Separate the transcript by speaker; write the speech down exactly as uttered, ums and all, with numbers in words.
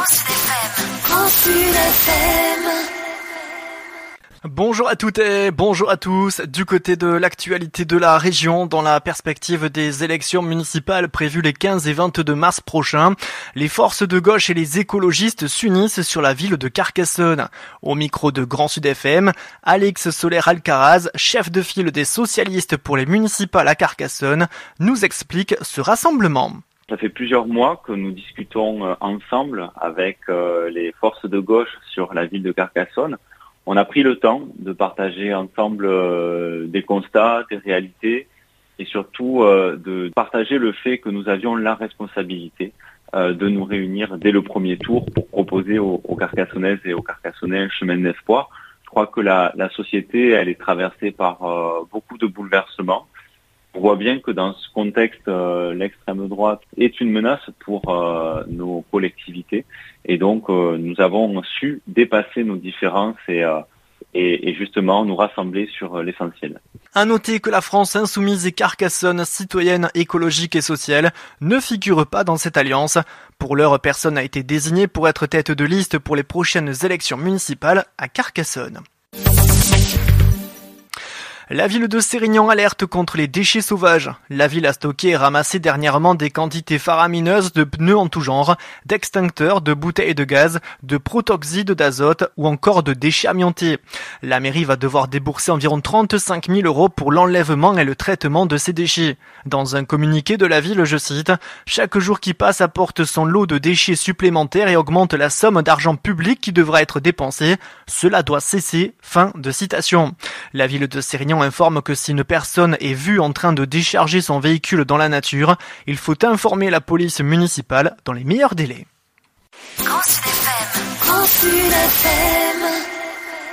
Speaker 1: Grand Sud F M. Grand Sud F M.
Speaker 2: Bonjour à toutes et bonjour à tous. Du côté de l'actualité de la région, dans la perspective des élections municipales prévues les quinze et vingt-deux mars prochains, les forces de gauche et les écologistes s'unissent sur la ville de Carcassonne. Au micro de Grand Sud F M, Alex Soler-Alcaraz, chef de file des socialistes pour les municipales à Carcassonne, nous explique ce rassemblement.
Speaker 3: Ça fait plusieurs mois que nous discutons ensemble avec les forces de gauche sur la ville de Carcassonne. On a pris le temps de partager ensemble euh, des constats, des réalités et surtout euh, de partager le fait que nous avions la responsabilité euh, de nous réunir dès le premier tour pour proposer aux, aux Carcassonnaises et aux Carcassonnais un chemin d'espoir. Je crois que la, la société, elle est traversée par euh, beaucoup de bouleversements. On voit bien que dans ce contexte, euh, l'extrême droite est une menace pour euh, nos collectivités. Et donc, euh, nous avons su dépasser nos différences et, euh, et, et justement nous rassembler sur euh, l'essentiel.
Speaker 2: À noter que la France insoumise et Carcassonne citoyenne, écologique et sociale ne figurent pas dans cette alliance. Pour l'heure, personne n'a été désigné pour être tête de liste pour les prochaines élections municipales à Carcassonne. La ville de Sérignan alerte contre les déchets sauvages. La ville a stocké et ramassé dernièrement des quantités faramineuses de pneus en tout genre, d'extincteurs, de bouteilles de gaz, de protoxyde d'azote ou encore de déchets amiantés. La mairie va devoir débourser environ trente-cinq mille euros pour l'enlèvement et le traitement de ces déchets. Dans un communiqué de la ville, je cite, « Chaque jour qui passe apporte son lot de déchets supplémentaires et augmente la somme d'argent public qui devra être dépensée. Cela doit cesser. » Fin de citation. La ville de Sérignan informe que si une personne est vue en train de décharger son véhicule dans la nature, il faut informer la police municipale dans les meilleurs délais.
Speaker 1: Grand Sud F M. Grand Sud F M.